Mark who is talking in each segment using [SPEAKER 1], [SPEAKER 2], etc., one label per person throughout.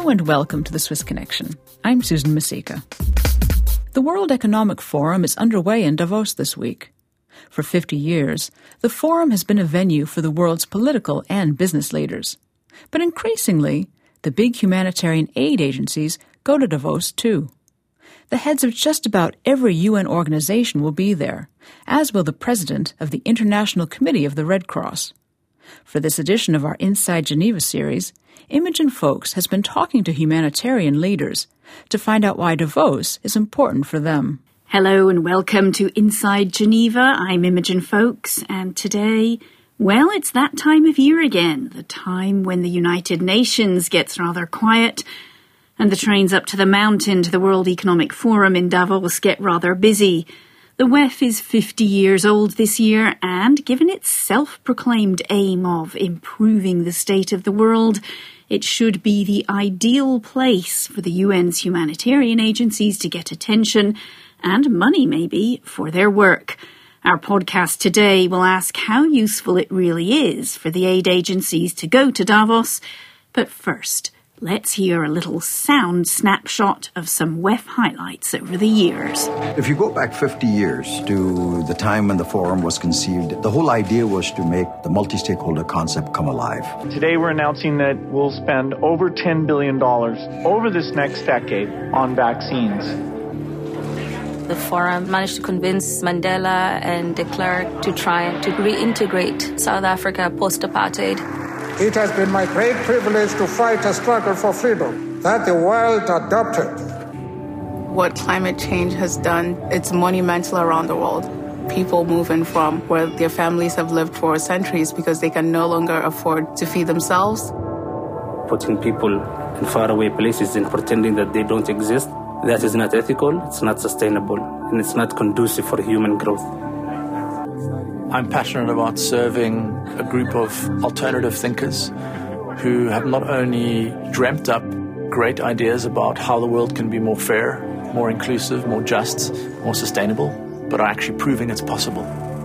[SPEAKER 1] Hello and welcome to the Swiss Connection. I'm Susan Masika. The World Economic Forum is underway in Davos this week. For 50 years, the forum has been a venue for the world's political and business leaders. But increasingly, the big humanitarian aid agencies go to Davos too. The heads of just about every UN organization will be there, as will the president of the International Committee of the Red Cross. For this edition of our Inside Geneva series, Imogen Foulkes has been talking to humanitarian leaders to find out why Davos is important for them.
[SPEAKER 2] Hello and welcome to Inside Geneva. I'm Imogen Foulkes, and today, well, it's that time of year again, the time when the United Nations gets rather quiet and the trains up to the mountain to the World Economic Forum in Davos get rather busy. The WEF is 50 years old this year, and given its self-proclaimed aim of improving the state of the world, it should be the ideal place for the UN's humanitarian agencies to get attention and money, maybe, for their work. Our podcast today will ask how useful it really is for the aid agencies to go to Davos. But first, let's hear a little sound snapshot of some WEF highlights over the years.
[SPEAKER 3] If you go back 50 years to the time when the forum was conceived, the whole idea was to make the multi-stakeholder concept come alive.
[SPEAKER 4] Today we're announcing that we'll spend over $10 billion over this next decade on vaccines.
[SPEAKER 5] The forum managed to convince Mandela and de Klerk to try to reintegrate South Africa post-apartheid.
[SPEAKER 6] It has been my great privilege to fight a struggle for freedom that the world adopted.
[SPEAKER 7] What climate change has done, it's monumental around the world. People moving from where their families have lived for centuries because they can no longer afford to feed themselves.
[SPEAKER 8] Putting people in faraway places and pretending that they don't exist, that is not ethical, it's not sustainable, and it's not conducive for human growth.
[SPEAKER 9] I'm passionate about serving a group of alternative thinkers who have not only dreamt up great ideas about how the world can be more fair, more inclusive, more just, more sustainable, but are actually proving it's possible.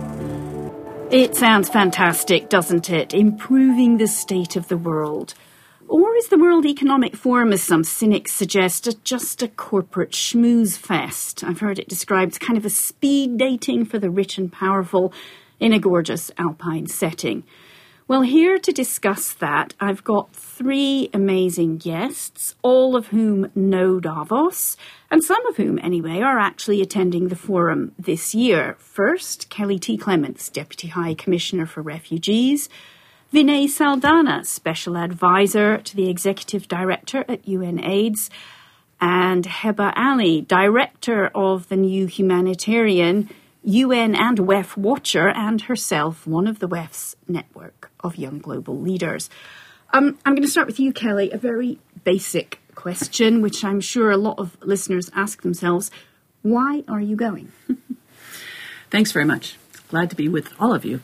[SPEAKER 2] It sounds fantastic, doesn't it? Improving the state of the world. Or is the World Economic Forum, as some cynics suggest, just a corporate schmooze fest? I've heard it described as kind of a speed dating for the rich and powerful in a gorgeous alpine setting. Well, here to discuss that, I've got three amazing guests, all of whom know Davos, and some of whom, anyway, are actually attending the forum this year. First, Kelly T. Clements, Deputy High Commissioner for Refugees, Vinay Saldana, Special Advisor to the Executive Director at UNAIDS, and Heba Ali, Director of the new humanitarian UN and WEF Watcher, and herself one of the WEF's network of young global leaders. I'm going to start with you, Kelly. A very basic question, which I'm sure a lot of listeners ask themselves. Why are you going?
[SPEAKER 1] Thanks very much. Glad to be with all of you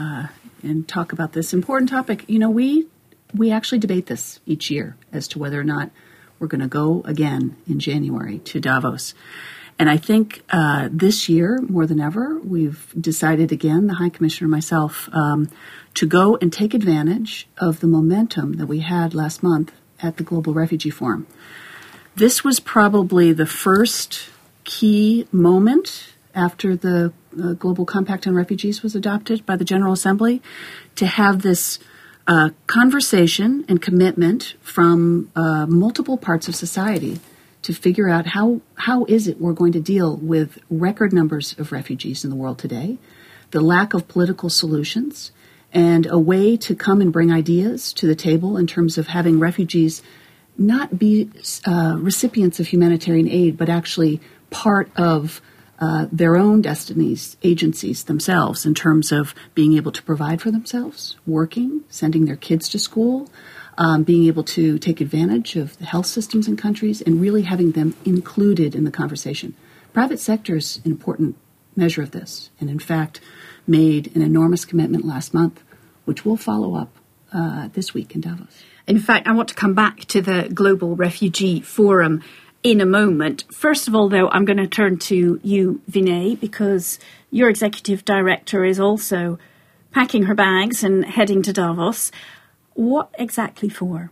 [SPEAKER 1] and talk about this important topic. You know, we actually debate this each year as to whether or not we're going to go again in January to Davos. And I think this year, more than ever, we've decided again, the High Commissioner and myself, to go and take advantage of the momentum that we had last month at the Global Refugee Forum. This was probably the first key moment after the Global Compact on Refugees was adopted by the General Assembly to have this conversation and commitment from multiple parts of society to figure out how is it we're going to deal with record numbers of refugees in the world today, the lack of political solutions, and a way to come and bring ideas to the table in terms of having refugees not be recipients of humanitarian aid, but actually part of their own destinies, agencies themselves, in terms of being able to provide for themselves, working, sending their kids to school, being able to take advantage of the health systems in countries, and really having them included in the conversation. Private sector is an important measure of this, and in fact made an enormous commitment last month, which we'll follow up this week in Davos.
[SPEAKER 2] In fact, I want to come back to the Global Refugee Forum in a moment. First of all, though, I'm going to turn to you, Vinay, because your executive director is also packing her bags and heading to Davos. What exactly for?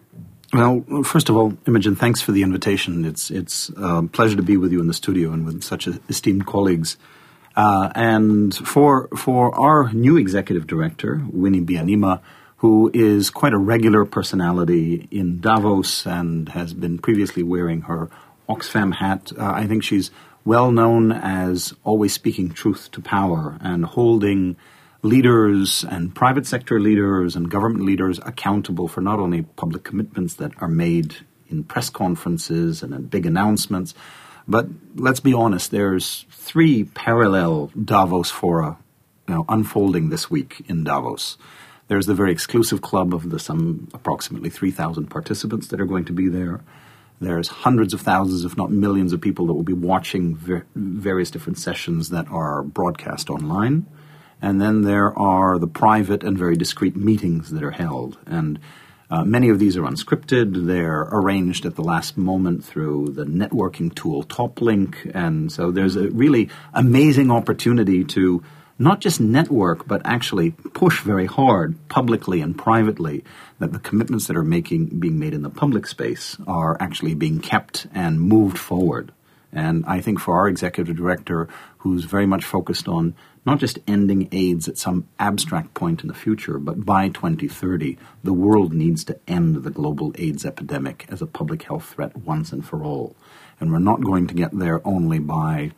[SPEAKER 10] Well, first of all, Imogen, thanks for the invitation. It's a pleasure to be with you in the studio and with such esteemed colleagues. And for our new executive director, Winnie Byanyima, who is quite a regular personality in Davos and has been previously wearing her Oxfam hat, I think she's well known as always speaking truth to power and holding leaders and private sector leaders and government leaders accountable for not only public commitments that are made in press conferences and at big announcements, but let's be honest, there's 3 parallel Davos fora unfolding this week in Davos. There's the very exclusive club of some approximately 3,000 participants that are going to be there. There's hundreds of thousands, if not millions of people that will be watching various different sessions that are broadcast online. And then there are the private and very discreet meetings that are held. And many of these are unscripted. They're arranged at the last moment through the networking tool TopLink. And so there's a really amazing opportunity to not just network, but actually push very hard publicly and privately that the commitments that are being made in the public space are actually being kept and moved forward. And I think for our executive director, who's very much focused on not just ending AIDS at some abstract point in the future, but by 2030, the world needs to end the global AIDS epidemic as a public health threat once and for all. And we're not going to get there only by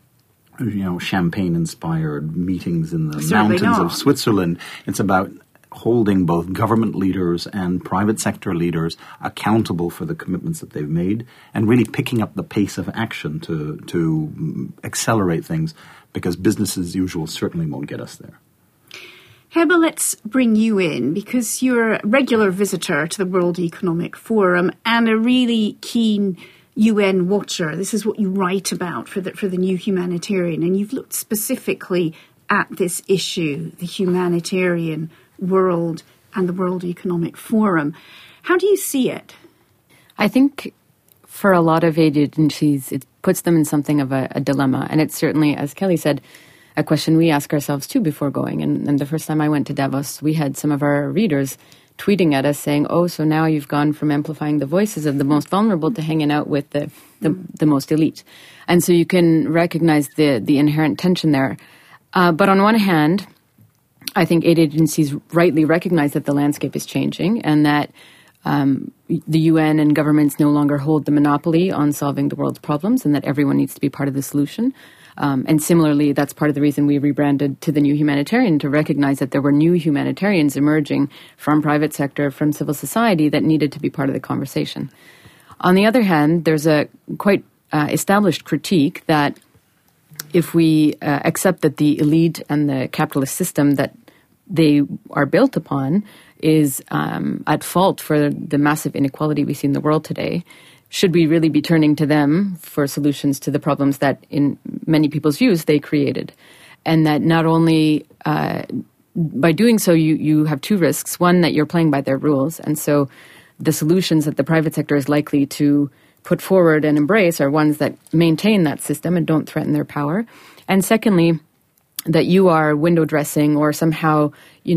[SPEAKER 10] champagne-inspired meetings in the mountains of Switzerland. It's about holding both government leaders and private sector leaders accountable for the commitments that they've made and really picking up the pace of action to accelerate things, because business as usual certainly won't get us there.
[SPEAKER 2] Heba, let's bring you in because you're a regular visitor to the World Economic Forum and a really keen UN watcher. This is what you write about for the New Humanitarian, and you've looked specifically at this issue, the humanitarian world and the World Economic Forum. How do you see it?
[SPEAKER 11] I think for a lot of aid agencies, it puts them in something of a dilemma. And it's certainly, as Kelly said, a question we ask ourselves too before going. And the first time I went to Davos, we had some of our readers tweeting at us saying, oh, so now you've gone from amplifying the voices of the most vulnerable to hanging out with the most elite. And so you can recognize the inherent tension there. But on one hand, I think aid agencies rightly recognize that the landscape is changing and that the UN and governments no longer hold the monopoly on solving the world's problems and that everyone needs to be part of the solution. And similarly, that's part of the reason we rebranded to the New Humanitarian, to recognize that there were new humanitarians emerging from private sector, from civil society that needed to be part of the conversation. On the other hand, there's a quite established critique that if we accept that the elite and the capitalist system that they are built upon is at fault for the massive inequality we see in the world today, should we really be turning to them for solutions to the problems that, in many people's views, they created? And that not only by doing so, you have 2 risks. One, that you're playing by their rules. And so the solutions that the private sector is likely to put forward and embrace are ones that maintain that system and don't threaten their power. And secondly, that you are window dressing or somehow,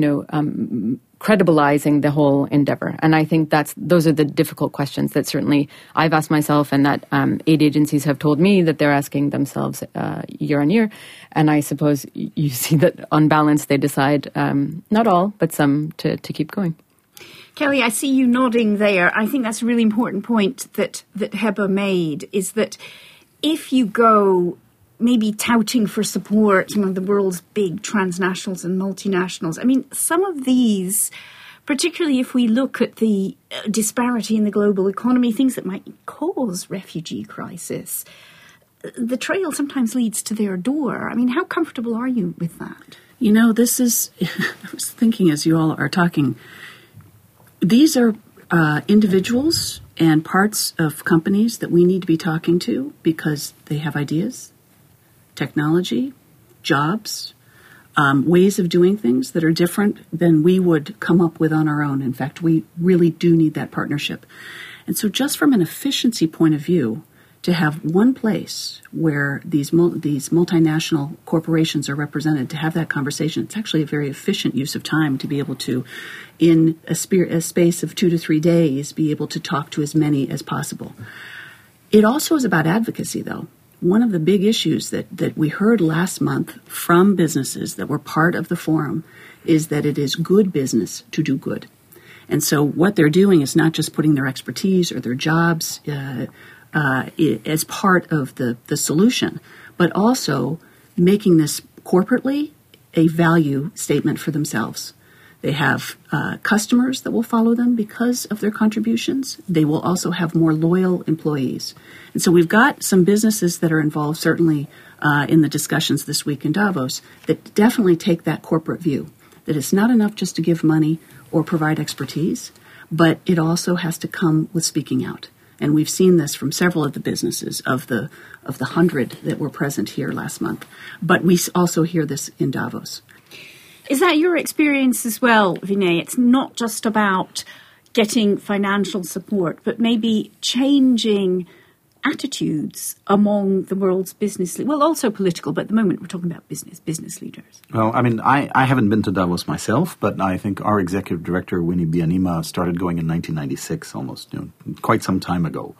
[SPEAKER 11] credibilizing the whole endeavor. And I think those are the difficult questions that certainly I've asked myself and that aid agencies have told me that they're asking themselves year on year. And I suppose you see that on balance they decide, not all, but some to keep going.
[SPEAKER 2] Kelly, I see you nodding there. I think that's a really important point that Heba made, is that if you go maybe touting for support among the world's big transnationals and multinationals. I mean, some of these, particularly if we look at the disparity in the global economy, things that might cause refugee crisis, the trail sometimes leads to their door. I mean, how comfortable are you with that?
[SPEAKER 1] This is, I was thinking as you all are talking, these are individuals and parts of companies that we need to be talking to because they have ideas, technology, jobs, ways of doing things that are different than we would come up with on our own. In fact, we really do need that partnership. And so just from an efficiency point of view, to have one place where these multinational corporations are represented, to have that conversation. It's actually a very efficient use of time to be able to, in a space of 2 to 3 days, be able to talk to as many as possible. It also is about advocacy, though. One of the big issues that we heard last month from businesses that were part of the forum is that it is good business to do good. And so what they're doing is not just putting their expertise or their jobs as part of the solution, but also making this corporately a value statement for themselves. They have customers that will follow them because of their contributions. They will also have more loyal employees. And so we've got some businesses that are involved, certainly in the discussions this week in Davos, that definitely take that corporate view, that it's not enough just to give money or provide expertise, but it also has to come with speaking out. And we've seen this from several of the businesses of the 100 that were present here last month. But we also hear this in Davos.
[SPEAKER 2] Is that your experience as well, Vinay? It's not just about getting financial support, but maybe changing attitudes among the world's business leaders. Well, also political, but at the moment we're talking about business leaders.
[SPEAKER 10] Well, I mean, I haven't been to Davos myself, but I think our executive director, Winnie Byanyima, started going in 1996, almost, quite some time ago.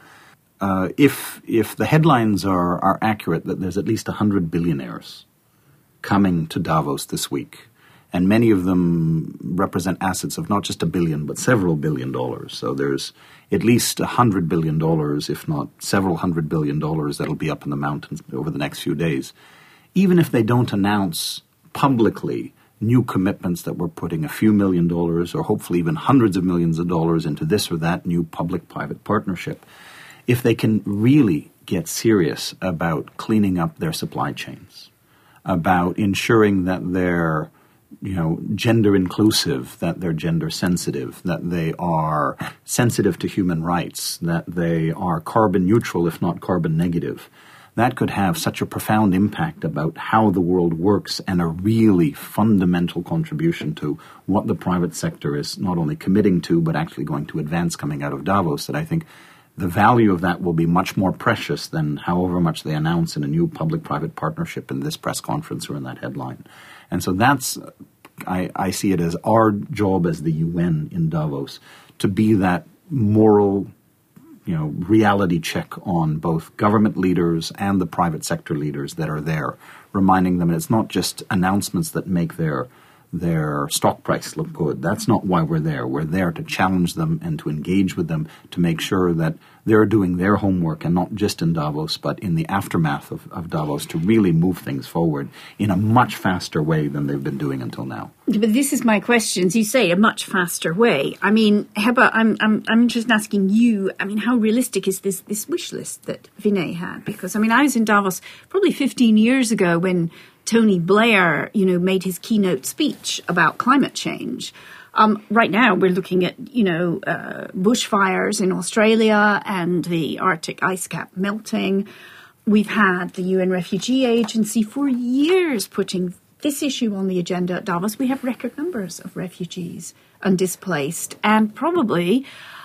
[SPEAKER 10] If the headlines are accurate, that there's at least 100 billionaires coming to Davos this week, and many of them represent assets of not just $1 billion, but several $1 billion. So there's at least $100 billion, if not several $100 billion, that'll be up in the mountains over the next few days. Even if they don't announce publicly new commitments that we're putting a few $1 million or hopefully even hundreds of millions of dollars into this or that new public-private partnership, if they can really get serious about cleaning up their supply chains, about ensuring that they're gender inclusive, that they're gender sensitive, that they are sensitive to human rights, that they are carbon neutral, if not carbon negative, that could have such a profound impact about how the world works and a really fundamental contribution to what the private sector is not only committing to, but actually going to advance coming out of Davos, that I think the value of that will be much more precious than however much they announce in a new public-private partnership in this press conference or in that headline. And so I see it as our job as the UN in Davos to be that moral, reality check on both government leaders and the private sector leaders that are there, reminding them it's not just announcements that make their stock price look good. That's not why we're there. We're there to challenge them and to engage with them to make sure that they're doing their homework, and not just in Davos, but in the aftermath of Davos, to really move things forward in a much faster way than they've been doing until now.
[SPEAKER 2] But this is my question. As you say, a much faster way. I mean, Heba, I'm interested in asking you, how realistic is this wish list that Vinay had? Because, I was in Davos probably 15 years ago when Tony Blair, made his keynote speech about climate change. Right now, we're looking at, bushfires in Australia and the Arctic ice cap melting. We've had the UN Refugee Agency for years putting this issue on the agenda at Davos. We have record numbers of refugees and displaced, and probably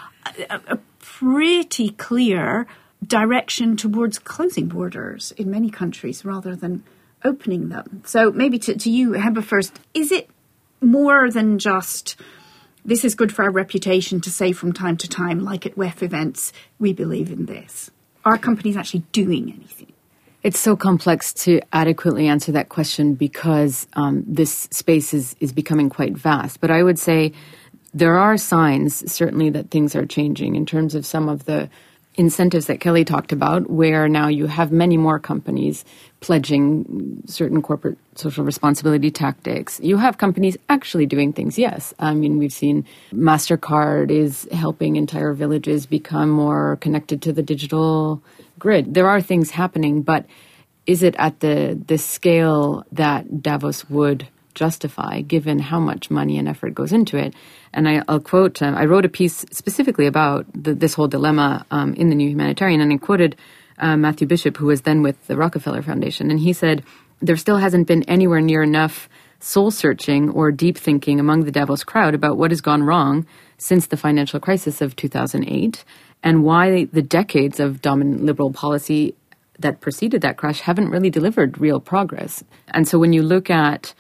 [SPEAKER 2] a pretty clear direction towards closing borders in many countries rather than opening them. So maybe to you, Heba, first, is it more than just this is good for our reputation to say from time to time, like at WEF events, we believe in this? Are companies actually doing anything?
[SPEAKER 11] It's so complex to adequately answer that question because this space is becoming quite vast. But I would say there are signs, certainly, that things are changing in terms of some of the incentives that Kelly talked about, where now you have many more companies pledging certain corporate social responsibility tactics. You have companies actually doing things, yes. We've seen MasterCard is helping entire villages become more connected to the digital grid. There are things happening, but is it at the scale that Davos would justify, given how much money and effort goes into it? And I'll quote, I wrote a piece specifically about this whole dilemma in the New Humanitarian, and I quoted Matthew Bishop, who was then with the Rockefeller Foundation, and he said, there still hasn't been anywhere near enough soul-searching or deep thinking among the Davos crowd about what has gone wrong since the financial crisis of 2008. and why the decades of dominant liberal policy that preceded that crash haven't really delivered real progress. And so when you look at,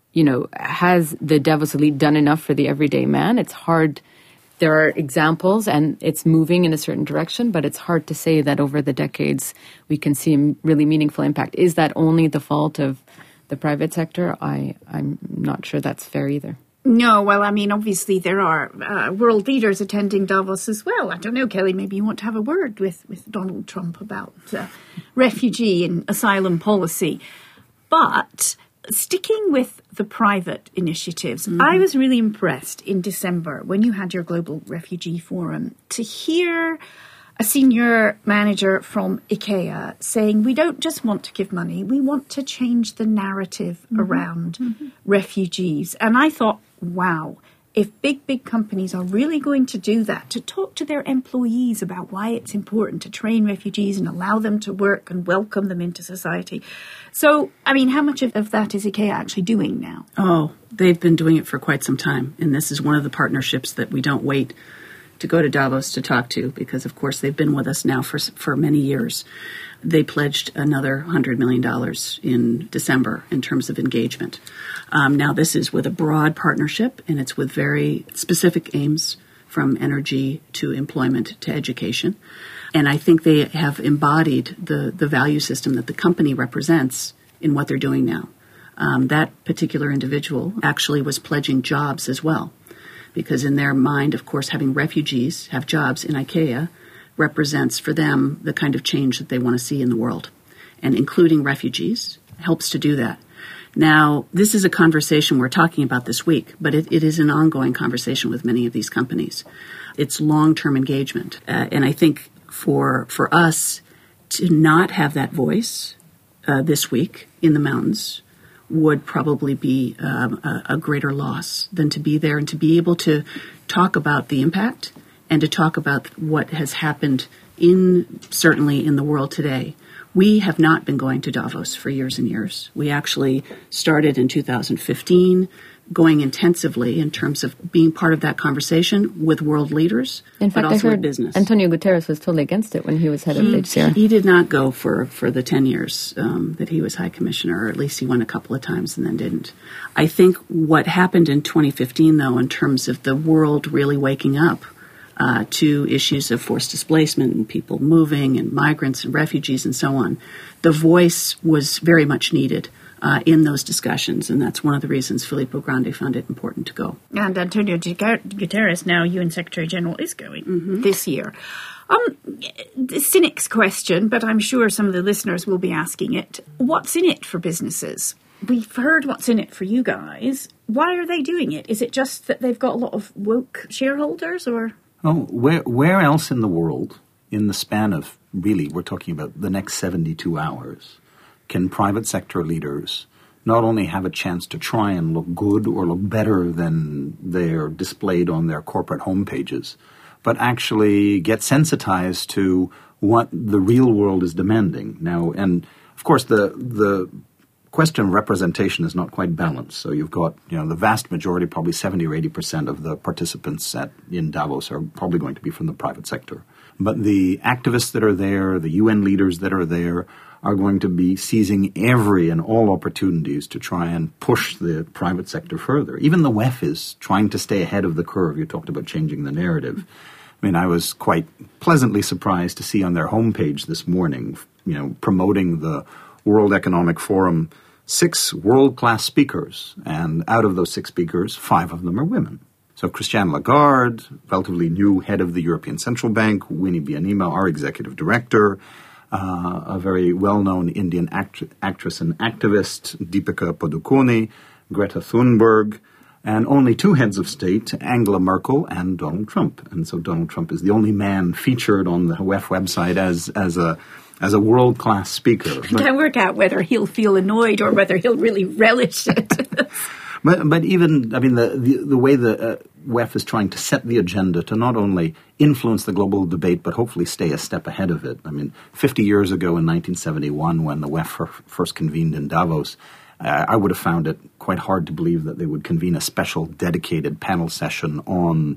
[SPEAKER 11] has the Davos elite done enough for the everyday man? It's hard. There are examples, and it's moving in a certain direction, but it's hard to say that over the decades we can see a really meaningful impact. Is that only the fault of the private sector? I'm not sure that's fair either.
[SPEAKER 2] No, well, I mean, obviously there are world leaders attending Davos as well. I don't know, Kelly, maybe you want to have a word with Donald Trump about refugee and asylum policy. But sticking with the private initiatives, I was really impressed in December when you had your Global Refugee Forum to hear a senior manager from IKEA saying, we don't just want to give money, we want to change the narrative around refugees. And I thought, wow, if big companies are really going to do that, to talk to their employees about why it's important to train refugees and allow them to work and welcome them into society. So, I mean, how much of that is IKEA actually doing now?
[SPEAKER 1] Oh, they've been doing it for quite some time. And this is one of the partnerships that we don't wait to go to Davos to talk to, because, of course, they've been with us now for many years. They pledged another $100 million in December in terms of engagement. Now, this is with a broad partnership, and it's with very specific aims from energy to employment to education. And I think they have embodied the value system that the company represents in what they're doing now. That particular individual actually was pledging jobs as well, because in their mind, of course, having refugees have jobs in IKEA represents for them the kind of change that they want to see in the world. And including refugees helps to do that. Now, this is a conversation we're talking about this week, but it is an ongoing conversation with many of these companies. It's long-term engagement. And I think for us to not have that voice this week in the mountains would probably be a greater loss than to be there and to be able to talk about the impact and to talk about what has happened certainly in the world today. We have not been going to Davos for years and years. We actually started in 2015 going intensively in terms of being part of that conversation with world leaders,
[SPEAKER 11] in fact,
[SPEAKER 1] but also
[SPEAKER 11] I heard
[SPEAKER 1] with business.
[SPEAKER 11] Antonio Guterres was totally against it when he was head of HCR.
[SPEAKER 1] He did not go for the 10 years that he was High Commissioner, or at least he went a couple of times and then didn't. I think what happened in 2015, though, in terms of the world really waking up to issues of forced displacement and people moving and migrants and refugees and so on, the voice was very much needed in those discussions, and that's one of the reasons Filippo Grandi found it important to go.
[SPEAKER 2] And Antonio Guterres, now UN Secretary General, is going this year. The cynic's question, but I'm sure some of the listeners will be asking it. What's in it for businesses? We've heard what's in it for you guys. Why are they doing it? Is it just that they've got a lot of woke shareholders, or?
[SPEAKER 10] Oh, where else in the world, in the span of, really, we're talking about the next 72 hours, can private sector leaders not only have a chance to try and look good or look better than they're displayed on their corporate homepages, but actually get sensitized to what the real world is demanding? Now, and of course, the question of representation is not quite balanced. So you've got, the vast majority, probably 70 or 80% of the participants in Davos are probably going to be from the private sector. But the activists that are there, the UN leaders that are there, are going to be seizing every and all opportunities to try and push the private sector further. Even the WEF is trying to stay ahead of the curve. You talked about changing the narrative. I mean, I was quite pleasantly surprised to see on their homepage this morning, promoting the World Economic Forum 6 world-class speakers, and out of those 6 speakers, 5 of them are women. So Christine Lagarde, relatively new head of the European Central Bank, Winnie Byanyima, our executive director, a very well-known Indian actress and activist, Deepika Padukone, Greta Thunberg, and only 2 heads of state, Angela Merkel and Donald Trump. And so Donald Trump is the only man featured on the WEF website as a world-class speaker.
[SPEAKER 2] Can't work out whether he'll feel annoyed or whether he'll really relish it.
[SPEAKER 10] But even, I mean, the way the WEF is trying to set the agenda to not only influence the global debate, but hopefully stay a step ahead of it. I mean, 50 years ago in 1971, when the WEF first convened in Davos, I would have found it quite hard to believe that they would convene a special dedicated panel session on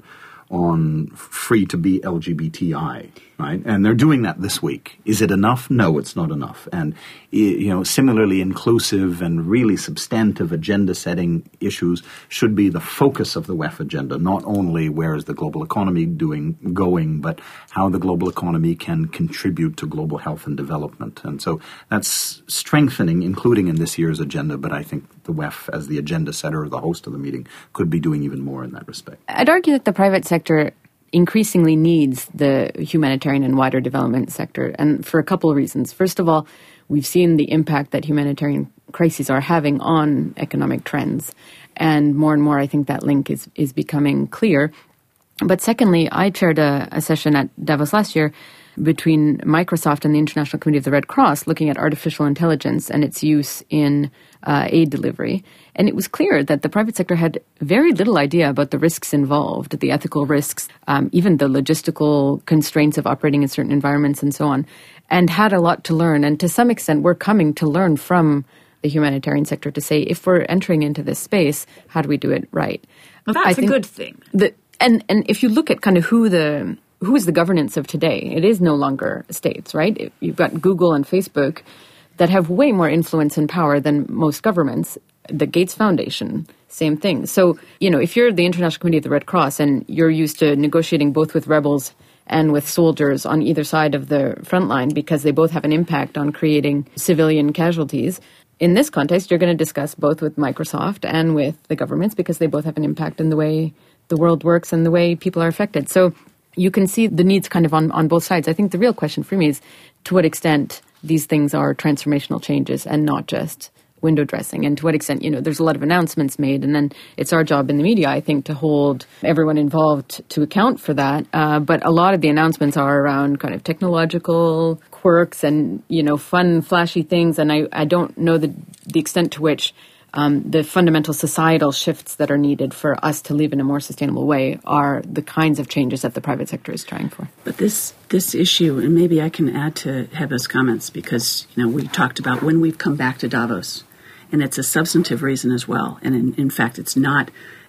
[SPEAKER 10] on free to be LGBTI, right? And they're doing that this week. Is it enough? No, it's not enough. And, similarly inclusive and really substantive agenda-setting issues should be the focus of the WEF agenda, not only where is the global economy going, but how the global economy can contribute to global health and development. And so that's strengthening, including in this year's agenda, but I think the WEF, as the agenda setter or the host of the meeting, could be doing even more in that respect.
[SPEAKER 11] I'd argue that the private sector increasingly needs the humanitarian and wider development sector, and for a couple of reasons. First of all, we've seen the impact that humanitarian crises are having on economic trends, and more, I think that link is becoming clear. But secondly, I chaired a session at Davos last year between Microsoft and the International Committee of the Red Cross looking at artificial intelligence and its use in aid delivery. And it was clear that the private sector had very little idea about the risks involved, the ethical risks, even the logistical constraints of operating in certain environments and so on, and had a lot to learn. And to some extent, we're coming to learn from the humanitarian sector to say, if we're entering into this space, how do we do it right?
[SPEAKER 2] Well, that's a good thing.
[SPEAKER 11] And if you look at kind of who is the governance of today, it is no longer states, right? You've got Google and Facebook that have way more influence and power than most governments. The Gates Foundation, same thing. So, if you're the International Committee of the Red Cross and you're used to negotiating both with rebels and with soldiers on either side of the front line because they both have an impact on creating civilian casualties, in this context, you're going to discuss both with Microsoft and with the governments because they both have an impact in the way the world works and the way people are affected. So you can see the needs kind of on both sides. I think the real question for me is to what extent these things are transformational changes and not just window dressing, and to what extent, there's a lot of announcements made, and then it's our job in the media, I think, to hold everyone involved to account for that. But a lot of the announcements are around kind of technological quirks and, fun, flashy things, and I don't know the extent to which the fundamental societal shifts that are needed for us to live in a more sustainable way are the kinds of changes that the private sector is trying for.
[SPEAKER 1] But this issue, and maybe I can add to Heba's comments, because we talked about when we've come back to Davos, and it's a substantive reason as well. And in fact, it's not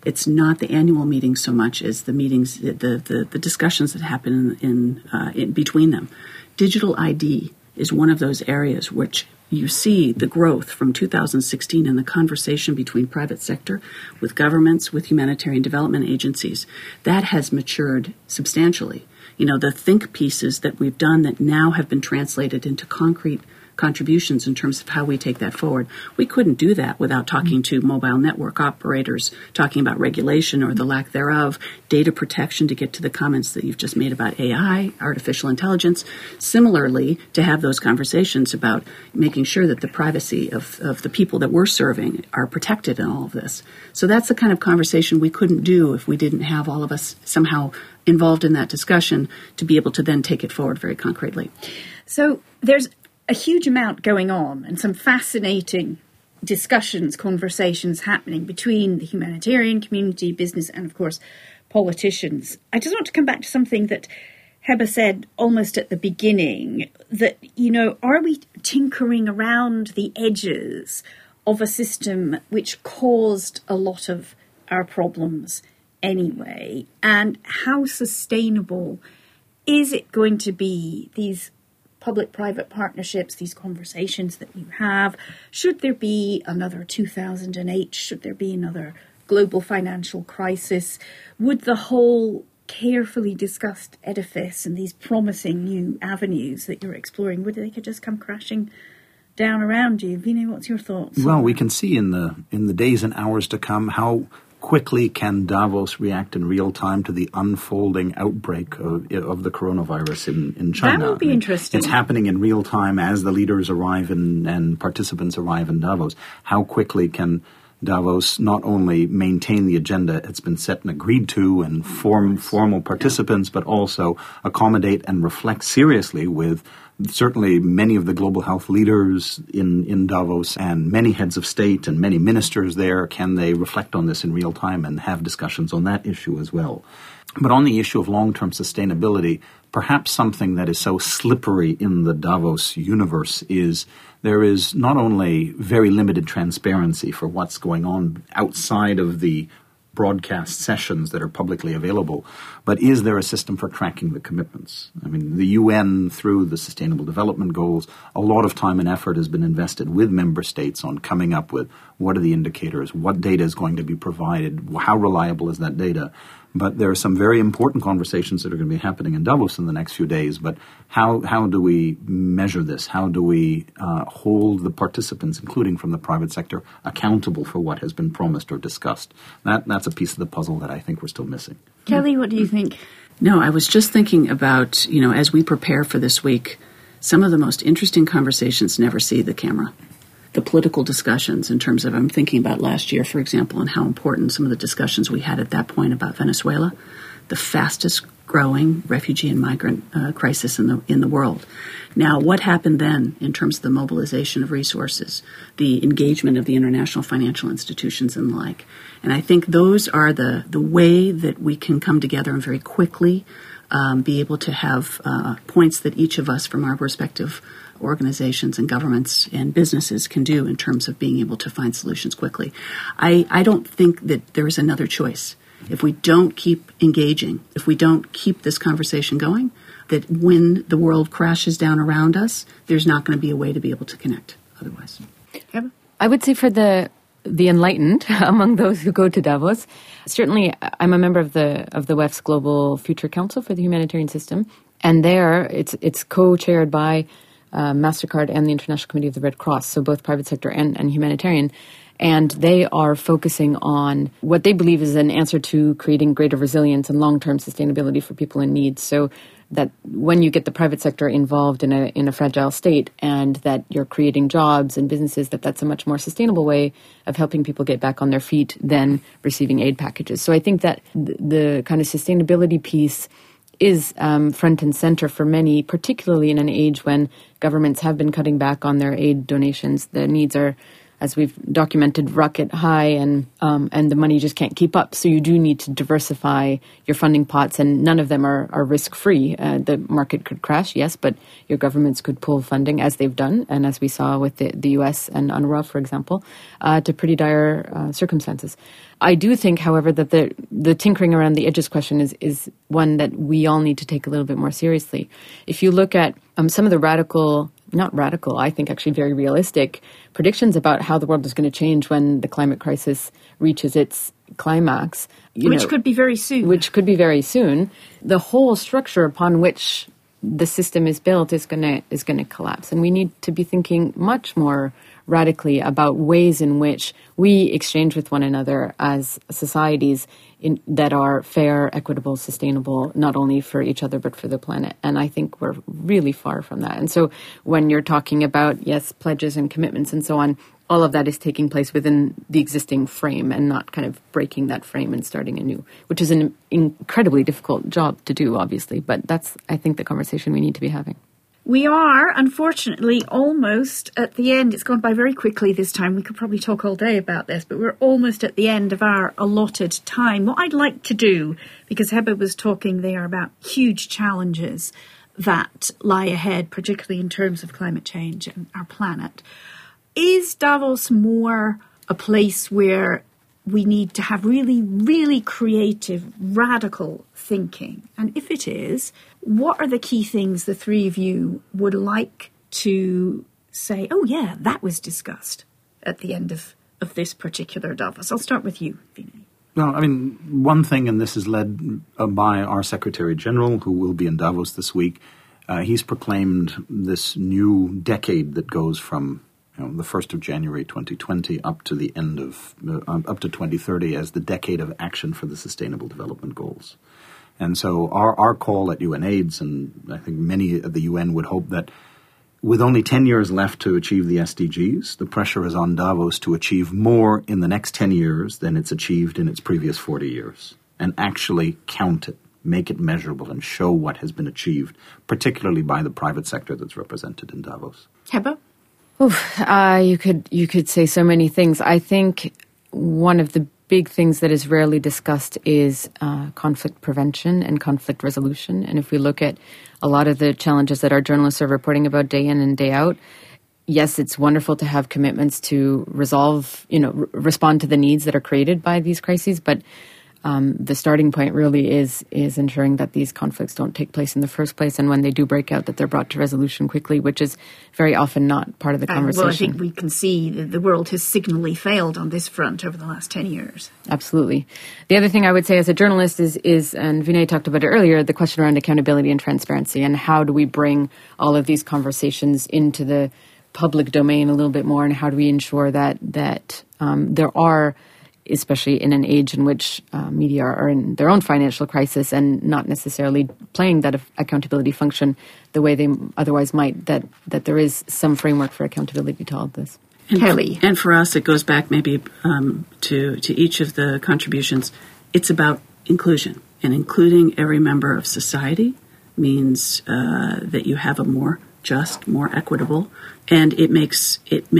[SPEAKER 1] the annual meeting so much as the meetings, the discussions that happen in between them. Digital ID is one of those areas which you see the growth from 2016 in the conversation between private sector, with governments, with humanitarian development agencies. That has matured substantially. The think pieces that we've done that now have been translated into concrete contributions in terms of how we take that forward. We couldn't do that without talking to mobile network operators, talking about regulation or the lack thereof, data protection, to get to the comments that you've just made about AI, artificial intelligence. Similarly, to have those conversations about making sure that the privacy of the people that we're serving are protected in all of this. So that's the kind of conversation we couldn't do if we didn't have all of us somehow involved in that discussion to be able to then take it forward very concretely.
[SPEAKER 2] So there's a huge amount going on and some fascinating discussions, conversations happening between the humanitarian community, business, and of course, politicians. I just want to come back to something that Heba said almost at the beginning, that, are we tinkering around the edges of a system which caused a lot of our problems anyway? And how sustainable is it going to be, these public-private partnerships, these conversations that you have? Should there be another 2008? Should there be another global financial crisis? Would the whole carefully discussed edifice and these promising new avenues that you're exploring, would they could just come crashing down around you? Vinay, what's your thoughts?
[SPEAKER 10] Well, we can see in the days and hours to come how quickly can Davos react in real time to the unfolding outbreak of the coronavirus in China.
[SPEAKER 2] That will be interesting.
[SPEAKER 10] It's happening in real time as the leaders arrive and participants arrive in Davos. How quickly can Davos not only maintain the agenda it's been set and agreed to and form formal participants, but also accommodate and reflect seriously with certainly many of the global health leaders in Davos and many heads of state and many ministers there? Can they reflect on this in real time and have discussions on that issue as well? But on the issue of long-term sustainability, perhaps something that is so slippery in the Davos universe is there is not only very limited transparency for what's going on outside of the broadcast sessions that are publicly available, but is there a system for tracking the commitments? I mean, the UN, through the Sustainable Development Goals, a lot of time and effort has been invested with member states on coming up with what are the indicators, what data is going to be provided, how reliable is that data. But there are some very important conversations that are going to be happening in Davos in the next few days. But how do we measure this? How do we hold the participants, including from the private sector, accountable for what has been promised or discussed? That's a piece of the puzzle that I think we're still missing.
[SPEAKER 2] Kelly, what do you think?
[SPEAKER 1] No, I was just thinking about, as we prepare for this week, some of the most interesting conversations never see the camera. The political discussions in terms of, I'm thinking about last year, for example, and how important some of the discussions we had at that point about Venezuela, the fastest growing refugee and migrant crisis in the world. Now, what happened then in terms of the mobilization of resources, the engagement of the international financial institutions and the like? And I think those are the way that we can come together and very quickly be able to have points that each of us from our respective organizations and governments and businesses can do in terms of being able to find solutions quickly. I don't think that there's another choice. If we don't keep engaging, if we don't keep this conversation going, that when the world crashes down around us, there's not going to be a way to be able to connect otherwise.
[SPEAKER 11] I would say for the enlightened among those who go to Davos, certainly I'm a member of the WEF's Global Future Council for the Humanitarian System, and there it's co-chaired by MasterCard and the International Committee of the Red Cross, so both private sector and humanitarian. And they are focusing on what they believe is an answer to creating greater resilience and long-term sustainability for people in need. So that when you get the private sector involved in a fragile state and that you're creating jobs and businesses, that's a much more sustainable way of helping people get back on their feet than receiving aid packages. So I think that the kind of sustainability piece is front and center for many, particularly in an age when governments have been cutting back on their aid donations. The needs are, as we've documented, rocket high, and the money just can't keep up. So you do need to diversify your funding pots, and none of them are risk-free. The market could crash, yes, but your governments could pull funding, as they've done, and as we saw with the U.S. and UNRWA, for example, to pretty dire circumstances. I do think, however, that the tinkering around the edges question is one that we all need to take a little bit more seriously. If you look at some of the not radical, I think actually very realistic predictions about how the world is going to change when the climate crisis reaches its climax.
[SPEAKER 2] Which could be very soon. The whole structure upon which the system is built is going to collapse. And we need to be thinking much more radically about ways in which we exchange with one another as societies that are fair, equitable, sustainable, not only for each other but for the planet. And I think we're really far from that. And so when you're talking about, yes, pledges and commitments and so on, all of that is taking place within the existing frame and not kind of breaking that frame and starting anew, which is an incredibly difficult job to do, obviously. But that's, I think, the conversation we need to be having. We are, unfortunately, almost at the end. It's gone by very quickly this time. We could probably talk all day about this, but we're almost at the end of our allotted time. What I'd like to do, because Heba was talking there about huge challenges that lie ahead, particularly in terms of climate change and our planet, is Davos more a place where we need to have really, really creative, radical thinking? And if it is, what are the key things the three of you would like to say, oh yeah, that was discussed at the end of this particular Davos? I'll start with you, Vinay.
[SPEAKER 10] Well, I mean, one thing, and this is led by our Secretary General, who will be in Davos this week, he's proclaimed this new decade that goes from the 1st of January 2020 up to the end of up to 2030 as the decade of action for the Sustainable Development Goals. And so our call at UNAIDS, and I think many at the UN would hope that with only 10 years left to achieve the SDGs, the pressure is on Davos to achieve more in the next 10 years than it's achieved in its previous 40 years, and actually count it, make it measurable, and show what has been achieved, particularly by the private sector that's represented in Davos.
[SPEAKER 2] Heba?
[SPEAKER 11] You could say so many things. I think one of the big things that is rarely discussed is conflict prevention and conflict resolution. And if we look at a lot of the challenges that our journalists are reporting about day in and day out, yes, it's wonderful to have commitments to resolve, respond to the needs that are created by these crises, but the starting point really is ensuring that these conflicts don't take place in the first place, and when they do break out, that they're brought to resolution quickly, which is very often not part of the conversation.
[SPEAKER 2] Well, I think we can see that the world has signally failed on this front over the last 10 years.
[SPEAKER 11] Absolutely. The other thing I would say as a journalist is, and Vinay talked about it earlier, the question around accountability and transparency, and how do we bring all of these conversations into the public domain a little bit more, and how do we ensure that there are, especially in an age in which media are in their own financial crisis and not necessarily playing that accountability function the way they otherwise might, that there is some framework for accountability to all of this.
[SPEAKER 1] And
[SPEAKER 2] Kelly.
[SPEAKER 1] And for us, it goes back maybe to each of the contributions. It's about inclusion, and including every member of society means that you have a more just, more equitable, and it makes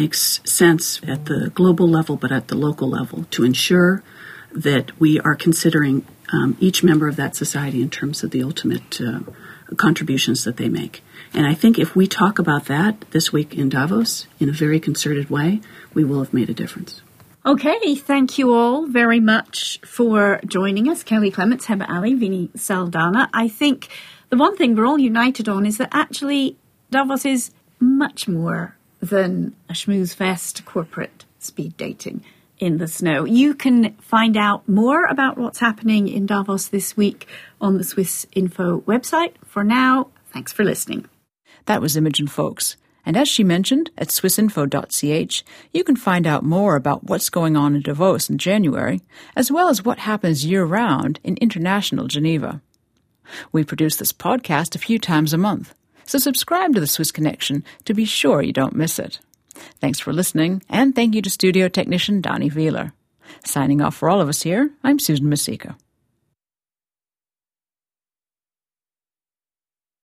[SPEAKER 1] sense at the global level, but at the local level, to ensure that we are considering each member of that society in terms of the ultimate contributions that they make. And I think if we talk about that this week in Davos in a very concerted way, we will have made a difference.
[SPEAKER 2] Okay, thank you all very much for joining us. Kelly Clements, Heba Ali, Vinay Saldana. I think the one thing we're all united on is that actually Davos is much more than a schmooze fest corporate speed dating in the snow. You can find out more about what's happening in Davos this week on the Swiss Info website. For now, thanks for listening.
[SPEAKER 12] That was Imogen Folks. And as she mentioned, at swissinfo.ch, you can find out more about what's going on in Davos in January, as well as what happens year-round in international Geneva. We produce this podcast a few times a month, so subscribe to the Swiss Connection to be sure you don't miss it. Thanks for listening, and thank you to studio technician Donnie Wheeler. Signing off for all of us here, I'm Susan Masiko.